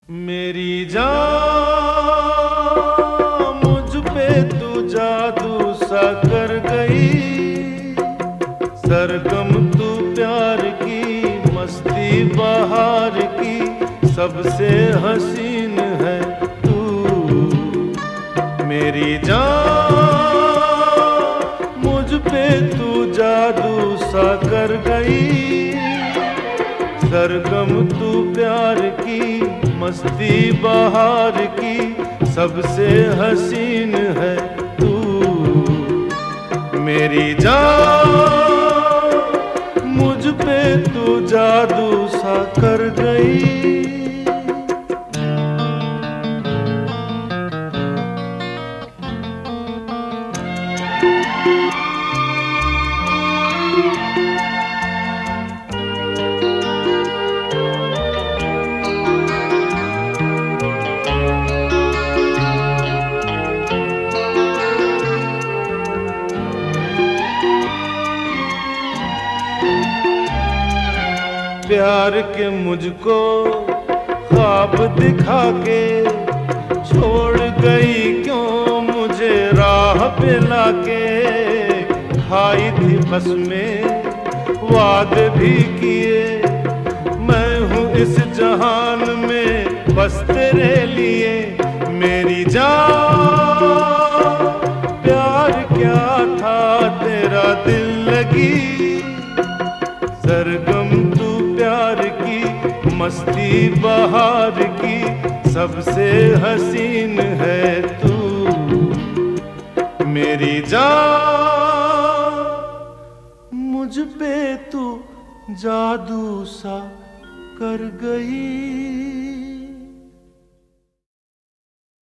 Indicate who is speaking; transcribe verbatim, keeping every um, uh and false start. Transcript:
Speaker 1: मेरी जान मुझ पे तू जादू सा कर गई, सरगम तू प्यार की मस्ती बहार की, सबसे हसीन है तू। मेरी जान मुझ पे तू जादू सा कर गई, सरगम तू प्यार की मस्ती बहार की, सबसे हसीन है तू। मेरी जान मुझ पे तू जादू सा कर गई। प्यार के मुझको ख्वाब दिखा के छोड़ गई क्यों मुझे राह पे लाके। खाई थी बस में वादे भी किए, मैं हूँ इस जहान में बस तेरे लिए। मेरी जान प्यार क्या था तेरा दिल लगी, सरगम तू प्यार की मस्ती बहार की, सबसे हसीन है तू। मेरी जान मुझ पे तू जादू सा कर गई।